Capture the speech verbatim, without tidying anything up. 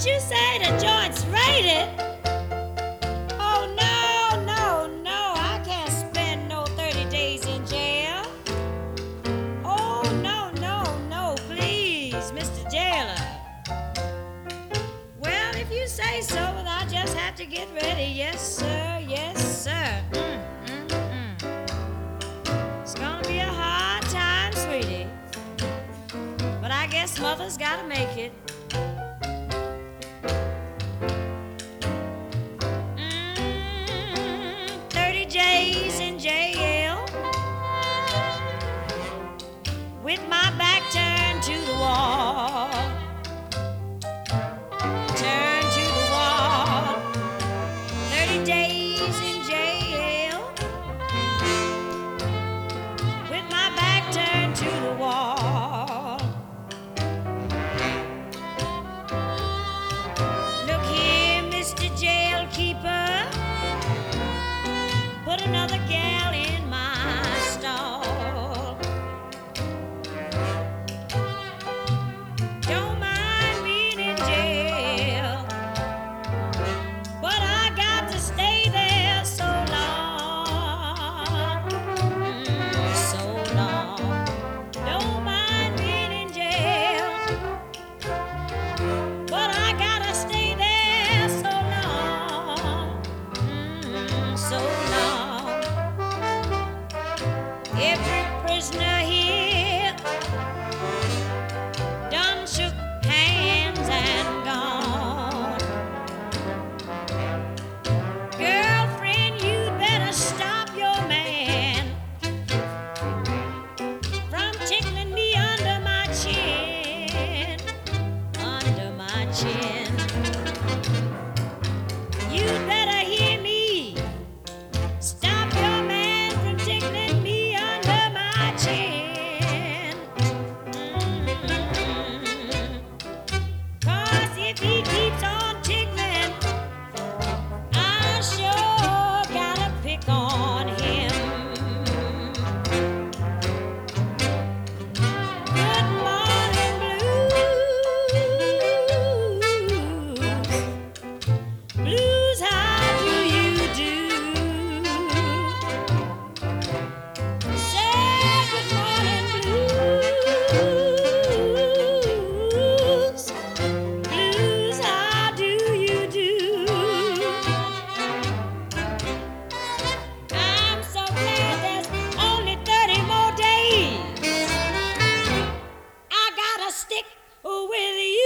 you say the joint's raided? Oh, no, no, no, I can't spend no thirty days in jail. Oh, no, no, no, please, Mister Jailer. Well, if you say so, then I just have to get ready. Yes, sir, yes, sir. Mm, mm, mm. It's gonna be a hard time, sweetie. But I guess mother's gotta make it. Mm, thirty days in jail with my back turned to the wall. Turn to the wall. Thirty days in jail with my back turned to the wall. Look here, Mister Jailkeeper, put another gal in my stall. Don't mind being in jail, but I got to stay there so long, mm, so long. Don't mind being in jail, but I gotta stay there so long, mm, so long. Every prisoner here done shook hands and gone. Girlfriend, you'd better stop your man from tickling me under my chin, under my chin. You'd better hear me. Stop your man from tickling me under my chin. Mm. 'Cause if he keeps on tickling, I sure gotta pick on him. Good morning, blues. Blues, how do you do? Say good morning, blues. Blues, how do you do? I'm so glad there's only thirty more days. I gotta stick with you.